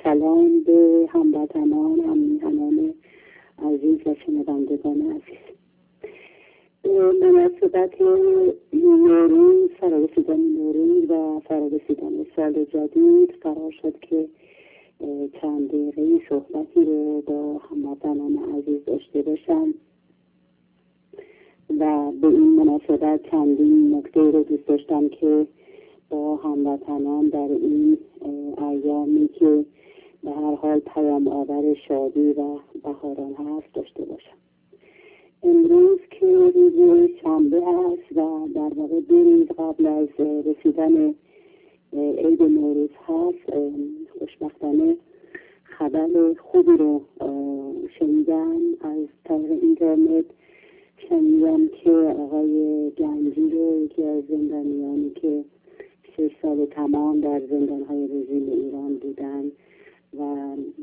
سلام به هموطنان، هممیهنان عزیز و شنوندگان عزیز. مناسبت نوروز، فرارسیدن نوروز و فرارسیدن سال جدید قرار شد که چند دقیقه صحبتی رو با هموطنان عزیز داشته باشم و به این مناسبت چندین نکته رو دوست داشتم که با هموطنان در این ایامی که به هر حال پیام آور شادی و بهاران هست داشته باشم. امروز که روز شنبه است و در واقع 2 روز قبل از رسیدن عید نوروز هست، خوشبختانه خبر خوبی رو شنیدم از طریق اینترنت. شنیدم که آقای گنجی رو، یکی از زندانیانی که 6 سال تمام در زندان‌های رژیم ایران بودن و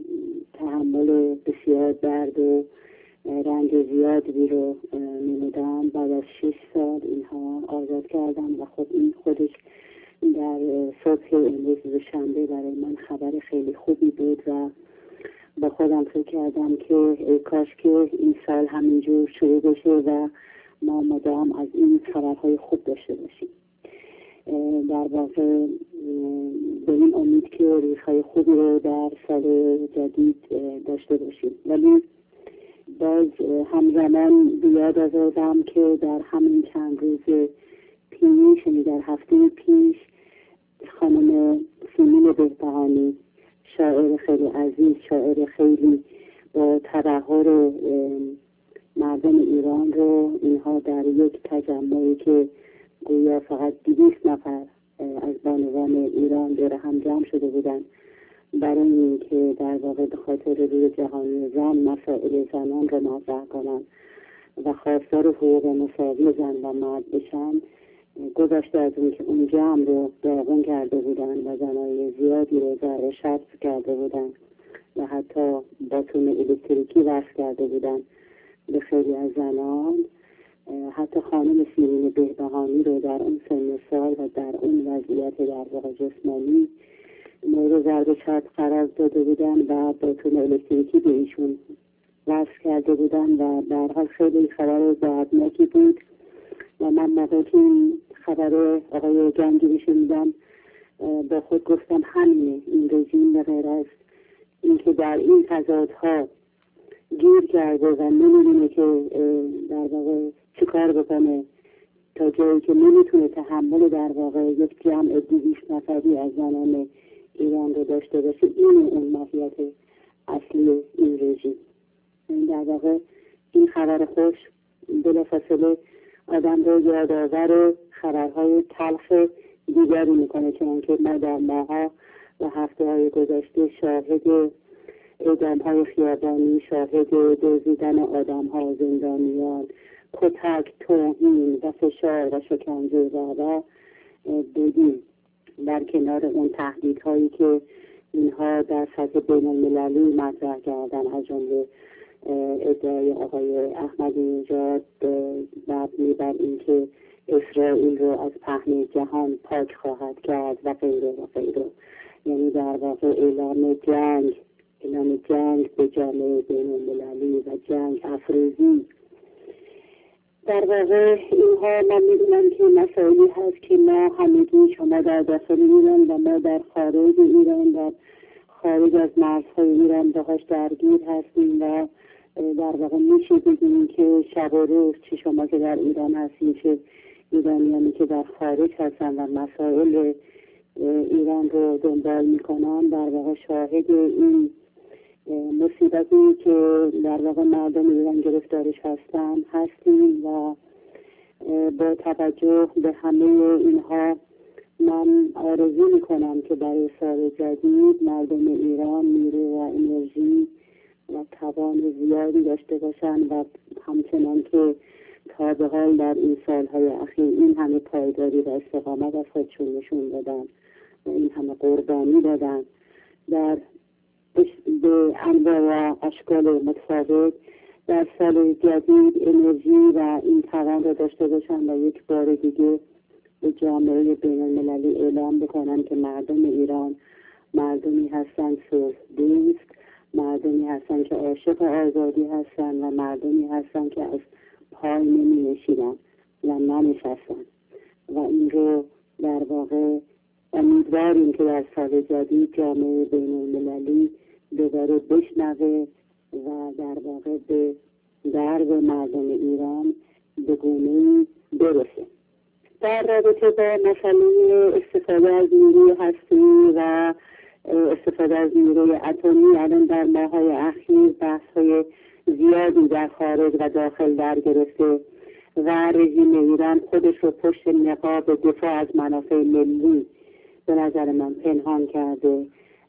تحمل بسیار درد و رنج زیادی رو نمودن، بعد از 6 سال اینها آزاد کردن و خب این خودش در صبح امروز شنبه برای من خبر خیلی خوبی بود و با خودم فکر کردم که ای کاش که این سال همینجور شروع بشه و ما مدام از این خبرهای خوب داشته باشیم. در واقع به این امید که روزهای خوبی رو در سال جدید داشته باشیم. ولی باز همزمان بیاد آوردم که در همین چند روز پیش، یعنی در هفته پیش، خانم سیمین بهبهانی، شاعر خیلی عزیز، شاعر خیلی با تبحر مردم ایران رو، اینها در یک تجمعی که گویا فقط 200 نفر از بانوان ایران دور هم جمع شده بودن برای اینکه در واقع به خاطر روز جهانی زن مسائل زنان رو مطرح کنن و خواستار حقوق مساوی زن و مرد بشن، گذشته از اون که اون جمع رو داغون کرده بودن و زنای زیادی رو در شبز کرده بودن و حتی باتون الکتریکی وصل کرده بودن به خیلی از زنان. حتی خانم سیمین بهبهانی رو در اون سن سال و در اون وضعیت در واقع جسمانی مورد ضرب چرب قرار داده بودن و باتون الکتریکی به ایشون وصل کرده بودن و در حال خیلی خبر دردناکی بود و من موقعی که این خبر آقای گنجی رو شنیدم با خود گفتم همینه، این رژیم به غیر از اینکه در این تضادها گیر کرده و نمیدونه که در واقع چی کار بکنه تا جایی که نمیتونه تحمل در واقع یک جمع 200 نفری از زنان ایران رو داشته باشه. این اون ماهیت اصلی این رژیم. در واقع این خبر خوش بلافاصله آدم رو یادآور خبرهای تلخ دیگری میکنه، چون که ما در ماها و هفته‌های گذشته شاهد اعدام‌های خیابانی، شاهد دزدیدن آدم‌ها، زندانیان، کتک، توهین و فشار و شکنجه زدن بودیم، در کنار اون تهدیدهایی که اینها در سطح بین‌المللی مطرح کردن، از جمله ادعای آقای احمدی نژاد مبنی بر اینکه اسرائیل رو از پهنه جهان پاک خواهد کرد و غیره و غیره. یعنی در واقع اعلام جنگ به جامعه بین‌المللی و جنگ افروزی. در واقع اینها من میدونم که مسائلی هست که ما همگی، شما در داخل ایران و ما در خارج ایران، در خارج از مرزهای ایران باهاش درگیر هستیم و در واقع میشه بگیم که شب و روز، چه شما که در ایران هستیم چه ایرانیانی که در خارج هستن و مسائل ایران رو دنبال میکنن، در واقع شاهد این مصیبتی که در واقع مردم ایران گرفتارش هستیم و با توجه به همه اینها من آرزو میکنم که برای سال جدید مردم ایران نیرو و انرژی و توان زیادی داشته باشن و همچنان که تا به حال در این سالهای اخیر این همه پایداری و استقامت از خودشون نشون دادن و این همه قربانی دادن در به انواع و اشکال متفاوت، در سال جدید انرژی و این توان را داشته باشن و یک بار دیگه به جامعه بین‌المللی اعلام بکنن که مردم ایران مردمی هستند صلح دوست، مردمی هستند که عاشق آزادی هستند و مردمی هستند که از پای نمی نشیدن و ننشستن و این رو در واقع امیدواریم که در سال جدید جامعه بین‌المللی دوباره بشنوه و در واقع به درد مردم ایران به گونه‌ای برسه. در رابطه با مسئله استفاده از نیروی هسته‌ای و استفاده از نیروی اتمی، الان در ماه‌های اخیر بحث‌های زیادی در خارج و داخل در گرفته و رژیم ایران خودش رو پشت نقاب دفاع از منافع ملی به نظر من پنهان کرده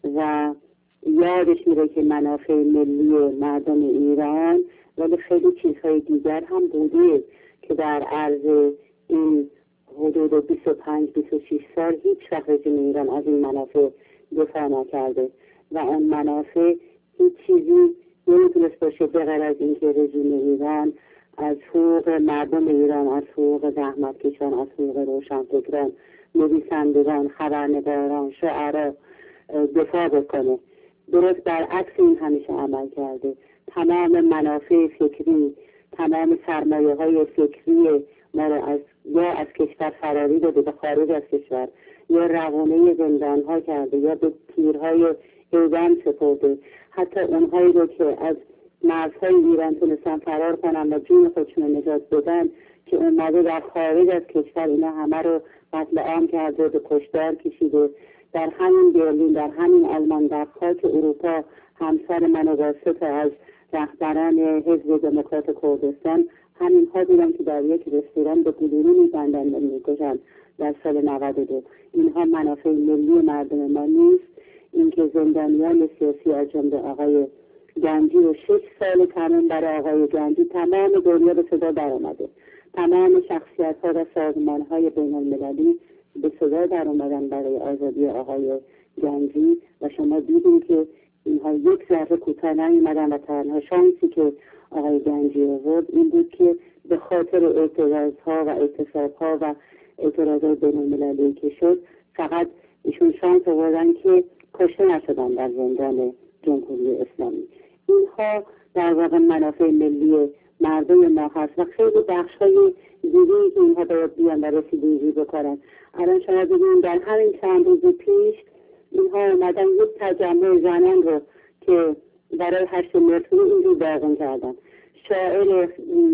و یادش میره که منافع ملی مردم ایران ولی خیلی چیزهای دیگر هم بوده که در عرض این حدود 25-26 سال هیچ وقت رژیم ایران از این منافع دفاع نکرده و اون منافع هیچ چیزی نمیتونست باشه به غیر از اینکه رژیم ایران از حقوق مردم ایران، از حقوق زحمتکشان، از حقوق روشنفکران، نویسندگان، خبرنگاران، شاعران دفاع بکنه. درست برعکس این همیشه عمل کرده. تمام منافع فکری، تمام سرمایه‌های فکری ما رو از کشور فراری داده به خارج از کشور، یا روانه زندان‌ها کرده یا به تیرهای اعدام سپرده. حتی اونهایی رو که از مرزهای ایران تونستن فرار کنن و جون خودشون رو نجات بدن که اومده در خارج از کشور، اینا همه رو قتل عام کرده، به کشتار کشیده. در همین برلین، در همین آلمان، در خاک اروپا همسر من و واسطه از رهبران حزب دموکرات کردستان همین ها دیدن که در یک رستوران به گلوله می‌بندن و می‌کشن در سال 92. اینها منافع ملی مردم ما نیست. اینکه زندانیان سیاسی از جمله آقای گنجی و 6 سال تمام برای آقای گنجی تمام دنیا به صدا در آمده، تمام شخصیت‌ها و سازمان‌های بین‌المللی به صدا در آمدن برای آزادی آقای گنجی و شما دیدین که اینها یک ذره کوتاه نیامدن و تنها شانسی که آقای گنجی آورد این بود که به خاطر اعتراض‌ها و اعتصاب‌ها و اعتراضات بین‌المللی که شد فقط ایشون شانس آوردن که کشته نشدن در زندان جمهوری اسلامی. اینها در واقع منافع ملی مردم ما هست و خیلی بخش‌های دیگه‌ای که اینها باید بیان و رسیدگی بکنن. الان شما ببینید در همین چند روز پیش اینها اومدن یک تجمع زنان رو که برای 8 مردم اینجور داغون کردن. شاعر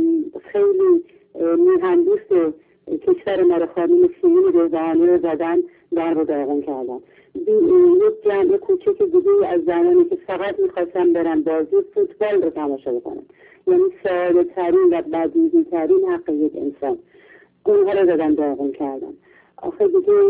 خیلی میهندوست کشور ما رو خانم سیمین رضوانی رو زدن، در رو داغون کردن. یک جمع کوچک دیگه از زنانی که فقط میخواستن برن بازی فوتبال رو تماشا بکنن، یعنی ساده ترین و بدیهی ترین حق یک انسان، اونها رو زدن داغون کردن. آخه دیگه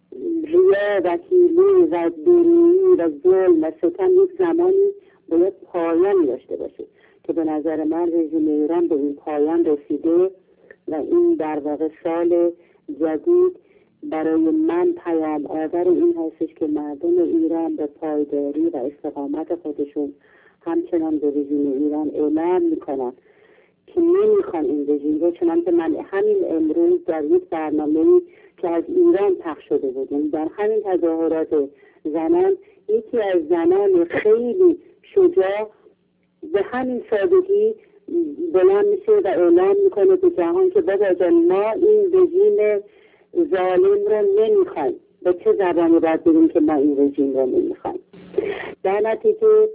ریا و حیله و درویی و ظلم و ستم یک زمانی باید پایان داشته باشه که به نظر من رژیم ایران به این پایان رسیده و این در واقع سال جدید برای من پیام آور این هستش که مردم ایران به پایداری و استقامت خودشون همچنان به رژیم ایران اعلام میکنن که نمیخوان این رژیم رو، چنانکه من همین امروز در یک برنامه‌ای که از ایران پخش شده بود، در همین تظاهرات زنان یکی از زنان خیلی شجاع به همین سادگی بلند میشه و اعلام میکنه به جهان که بابا جان ما این رژیم ظالم رو نمیخوایم. به چه زبانی باید بگیم که ما این رژیم رو نمیخوایم؟ در نتیجه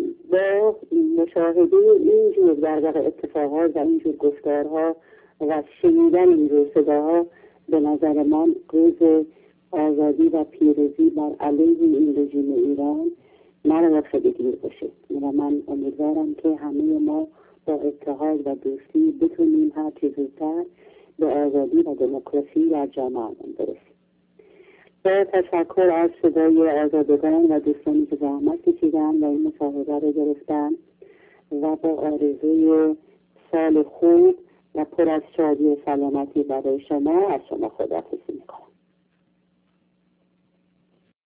با مشاهده اینجور در واقع اتفاقات و اینجور گفتارها و شنیدن اینجور صداها به نظر من روز آزادی و پیروزی بر علیه این رژیم ایران نرود خیلی دیر باشه و من امیدوارم که همه ما با اتحاد و دوستی بتونیم هر چه زودتر به آزادی و دموکراسی در جامعه برسیم. با تشکر از صدای آزادگان و دوستانی که زحمت کشیدن و این مصاحبه رو گرفتن و با آرزوی سال خوب و پر از شادی و سلامتی برای شما از شما خداحافظی میکنم.